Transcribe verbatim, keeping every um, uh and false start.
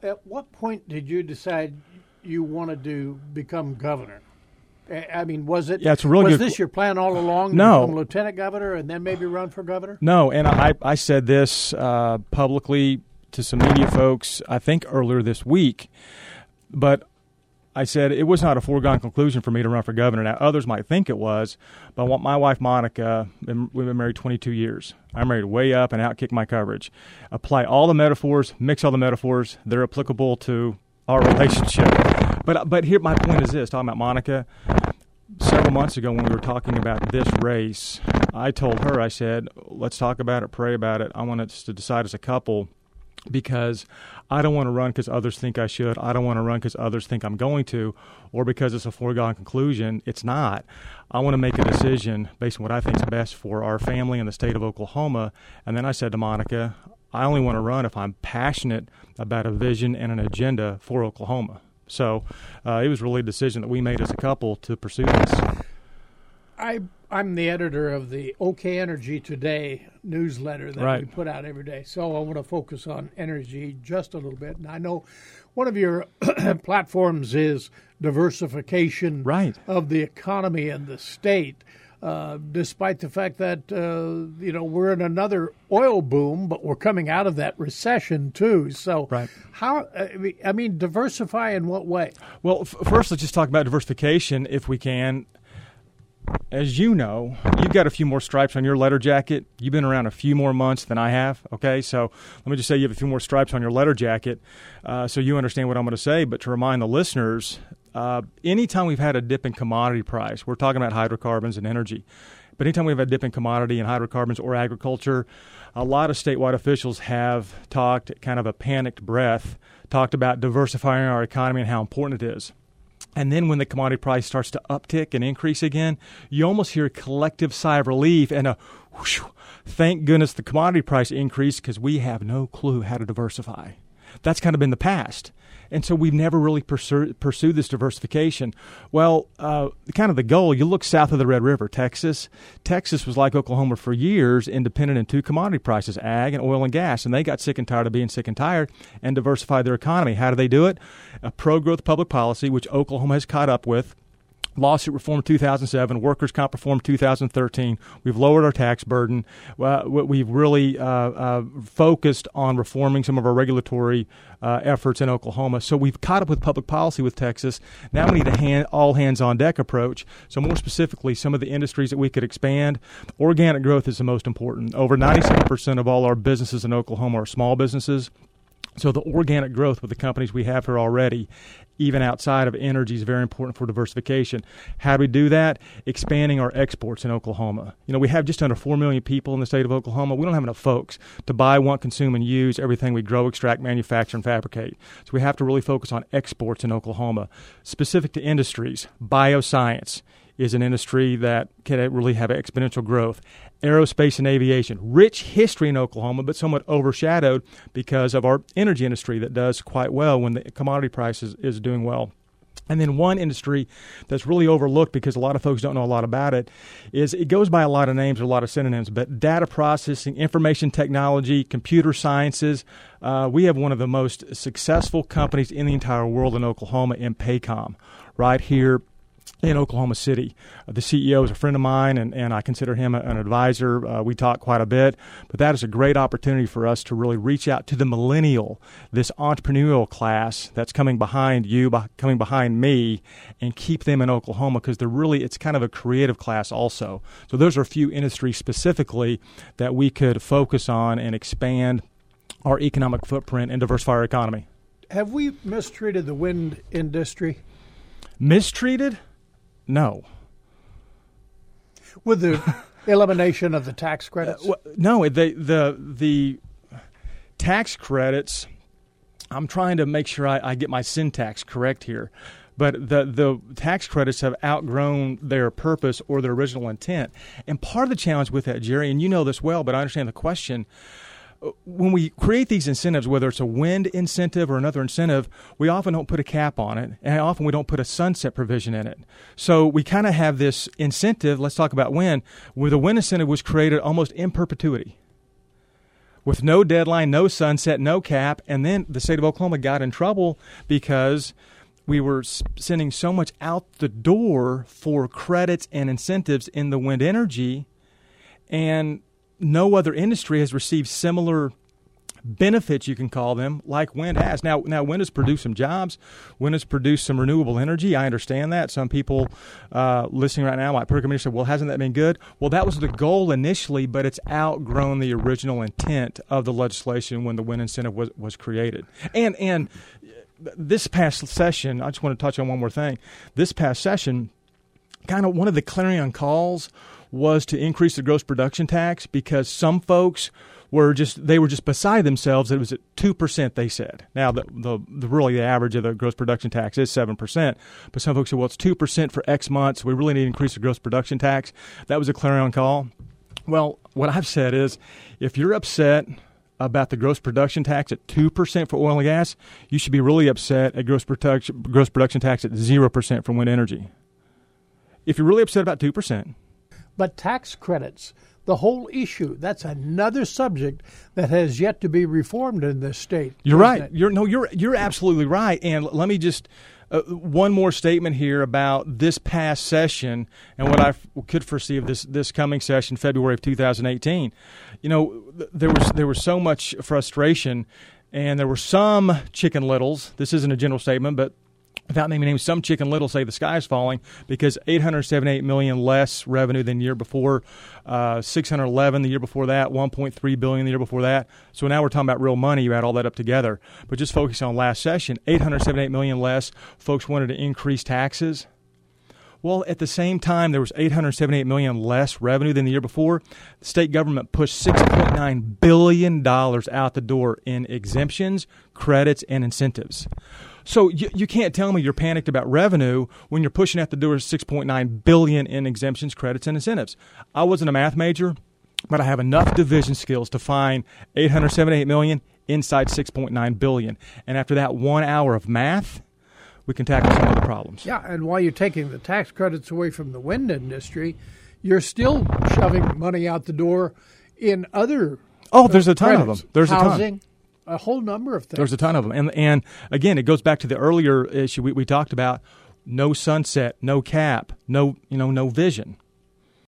at what point did you decide you wanted to become governor? I mean, was it? Yeah, it's a really was good this qu- your plan all along? No. To become lieutenant governor and then maybe run for governor? No, and I, I said this uh, publicly to some media folks, I think earlier this week, but I said it was not a foregone conclusion for me to run for governor. Now, others might think it was, but my wife, Monica, we've been married twenty-two years. I'm ready to way up and outkick my coverage. Apply all the metaphors, mix all the metaphors. They're applicable to our relationship. But but here, my point is this, talking about Monica, several months ago when we were talking about this race, I told her, I said, let's talk about it, pray about it. I want us to decide as a couple because I don't want to run because others think I should. I don't want to run because others think I'm going to, or because it's a foregone conclusion. It's not. I want to make a decision based on what I think is best for our family and the state of Oklahoma. And then I said to Monica, I only want to run if I'm passionate about a vision and an agenda for Oklahoma. So uh, it was really a decision that we made as a couple to pursue this. I, I'm the editor of the OK Energy Today newsletter that right. we put out every day. So I want to focus on energy just a little bit. And I know one of your platforms is diversification right. of the economy and the state. Uh, despite the fact that, uh, you know, we're in another oil boom, but we're coming out of that recession, too. So right. how, I mean, diversify in what way? Well, f- first, let's just talk about diversification, if we can. As you know, you've got a few more stripes on your letter jacket. You've been around a few more months than I have, okay? So let me just say you have a few more stripes on your letter jacket uh, so you understand what I'm going to say. But to remind the listeners, uh, anytime we've had a dip in commodity price, we're talking about hydrocarbons and energy, but anytime we've had a dip in commodity and hydrocarbons or agriculture, a lot of statewide officials have talked kind of a panicked breath, talked about diversifying our economy and how important it is. And then when the commodity price starts to uptick and increase again, you almost hear a collective sigh of relief and a whoosh, thank goodness the commodity price increased because we have no clue how to diversify. That's kind of been the past. And so we've never really pursue, pursued this diversification. Well, uh, kind of the goal, you look south of the Red River, Texas. Texas was like Oklahoma for years, independent in two commodity prices, ag and oil and gas. And they got sick and tired of being sick and tired and diversified their economy. How do they do it? A pro-growth public policy, which Oklahoma has caught up with. Lawsuit reform two thousand seven, workers' comp reform two thousand thirteen. We've lowered our tax burden. Uh, we've really uh, uh, focused on reforming some of our regulatory uh, efforts in Oklahoma. So we've caught up with public policy with Texas. Now we need a hand, all hands on deck approach. So more specifically, some of the industries that we could expand. Organic growth is the most important. Over ninety-seven percent of all our businesses in Oklahoma are small businesses. So the organic growth with the companies we have here already, even outside of energy, is very important for diversification. How do we do that? Expanding our exports in Oklahoma. You know, we have just under four million people in the state of Oklahoma. We don't have enough folks to buy, want, consume, and use everything we grow, extract, manufacture, and fabricate. So we have to really focus on exports in Oklahoma. Specific to industries, bioscience is an industry that can really have exponential growth. Aerospace and aviation, rich history in Oklahoma, but somewhat overshadowed because of our energy industry that does quite well when the commodity price is, is doing well. And then one industry that's really overlooked because a lot of folks don't know a lot about it is it goes by a lot of names or a lot of synonyms, but data processing, information technology, computer sciences. Uh, we have one of the most successful companies in the entire world in Oklahoma in Paycom, right here in Oklahoma City. Uh, the C E O is a friend of mine, and, and I consider him a, an advisor. Uh, we talk quite a bit, but that is a great opportunity for us to really reach out to the millennial, this entrepreneurial class that's coming behind you, by, coming behind me, and keep them in Oklahoma because they're really, it's kind of a creative class also. So those are a few industries specifically that we could focus on and expand our economic footprint and diversify our economy. Have we mistreated the wind industry? Mistreated? No. With the elimination of the tax credits? Uh, well, no, the, the the tax credits, I'm trying to make sure I, I get my syntax correct here, but the, the tax credits have outgrown their purpose or their original intent. And part of the challenge with that, Jerry, and you know this well, but I understand the question, when we create these incentives, whether it's a wind incentive or another incentive, we often don't put a cap on it, and often we don't put a sunset provision in it. So we kind of have this incentive, let's talk about wind, where the wind incentive was created almost in perpetuity. with no deadline, no sunset, no cap. And then the state of Oklahoma got in trouble because we were sending so much out the door for credits and incentives in the wind energy, and no other industry has received similar benefits, you can call them, like wind has. Now, now wind has produced some jobs. Wind has produced some renewable energy. I understand that. Some people uh, listening right now might perk up and say, well, hasn't that been good? Well, that was the goal initially, but it's outgrown the original intent of the legislation when the wind incentive was, was created. And, and this past session, I just want to touch on one more thing. This past session, kind of one of the clarion calls was to increase the gross production tax because some folks were just they were just beside themselves. It was at two percent, they said. Now, the, the the really the average of the gross production tax is seven percent, but some folks said, well, it's two percent for X months. We really need to increase the gross production tax. That was a clarion call. Well, what I've said is if you're upset about the gross production tax at two percent for oil and gas, you should be really upset at gross production, gross production tax at zero percent for wind energy. If you're really upset about two percent. But tax credits, the whole issue, that's another subject that has yet to be reformed in this state. You're right. It? You're no, you're you're absolutely right. And let me just uh, one more statement here about this past session and what I f- could foresee of this this coming session, February of two thousand eighteen. You know, th- there was there was so much frustration, and there were some Chicken Littles. This isn't a general statement, but without naming names, some Chicken Little say the sky is falling because eight hundred seventy-eight million dollars less revenue than the year before, uh, six hundred eleven the year before that, one point three billion dollars the year before that. So now we're talking about real money. You add all that up together. But just focusing on last session, eight hundred seventy-eight million dollars less. Folks wanted to increase taxes. Well, at the same time, there was eight hundred seventy-eight million dollars less revenue than the year before. The state government pushed six point nine billion dollars out the door in exemptions, credits, and incentives. So you, you can't tell me you're panicked about revenue when you're pushing out the door six point nine billion dollars in exemptions, credits, and incentives. I wasn't a math major, but I have enough division skills to find eight hundred seventy-eight million dollars inside six point nine billion dollars. And after that one hour of math, we can tackle some of the problems. Yeah, and while you're taking the tax credits away from the wind industry, you're still shoving money out the door in other Oh, there's a ton credits. of them. There's Housing, a ton. A whole number of things. There's a ton of them. And, and again, it goes back to the earlier issue we, we talked about, no sunset, no cap, no, you know, no vision.